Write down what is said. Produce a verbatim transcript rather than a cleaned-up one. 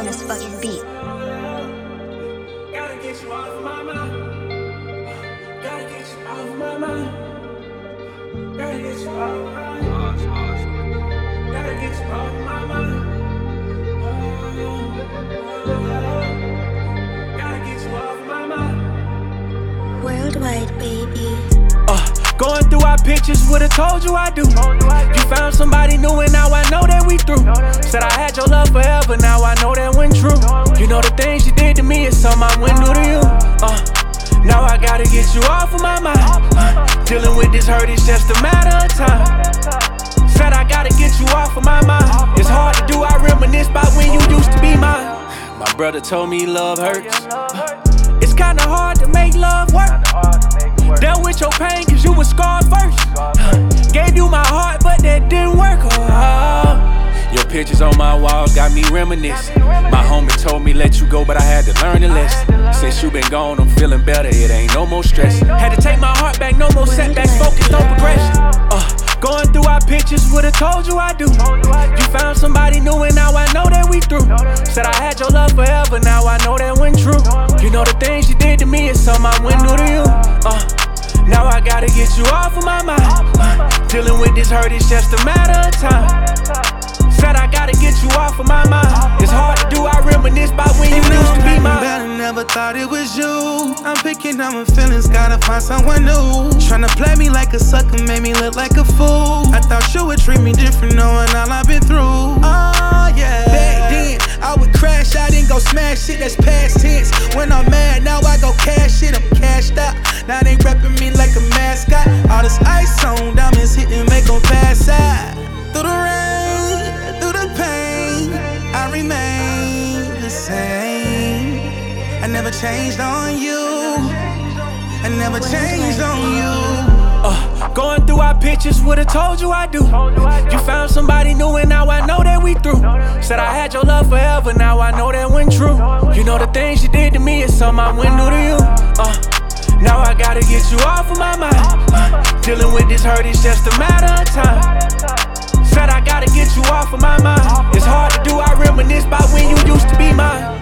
on this fucking beat. Gotta get you off of my mind. Gotta get you off of my mind. Gotta get you off of my mind. Gotta get you off of my mind. Gotta get you off of my mind. Worldwide, baby. Uh, going through our pictures, would've told you I do. You found somebody new and now I know that we through. Said I had your love forever, now I know that went true. You know the things you did to me, it's something I wouldn't do to you. Uh, now I gotta get you off of my mind. Uh, dealing with this hurt, it's just a matter of time. Said I gotta get you off of my mind. It's hard to do, I reminisce about when you used to be mine. My brother told me love hurts. Uh, it's kinda hard to make love work. Dealt with your pain cause you was scarred first. Gave you my heart but that didn't work. Oh, your pictures on my wall got me reminiscing. My homie told me let you go but I had to learn a lesson. Since you been gone I'm feeling better, it ain't no more stress. Had to take my heart back, no more setbacks, focused on progression. uh, Going through our pictures, would've told you I do. You found somebody new and now I know that we through. Said I had your love forever, now I know that went true. You know the things you did to me, it's something I wouldn't do to you. uh, Now I gotta get you off of my mind. uh, Dealing with this hurt, it's just a matter of time. Said I gotta get you off of my mind. It's hard to do, I reminisce about when you used to be mine. Better, never thought it was you. I'm picking up my feelings, gotta find someone new. Tryna play me like a sucker, made me look like a fool. I thought you would treat me different, knowing all I've been through. Oh yeah. Back then, I would crash out and go smash shit, that's past tense. When I'm mad, now I go cash shit, I'm cashed out. Now they reppin' me like a mascot. All this ice on, diamonds hitting, make them pass out. Through the rain, through the pain, I remain the same. I never changed on you. I never changed on you. Uh, going through our pictures, would've told you I do. You found somebody new and now I know that we through. Said I had your love forever, now I know that went true. You know the things you did to me, it's something I wouldn't do to you. Uh, now I gotta get you off of my mind. uh, Dealing with this hurt, it's just a matter of time. Said I gotta get you off of my mind. It's hard to do, I reminisce about when you used to be mine.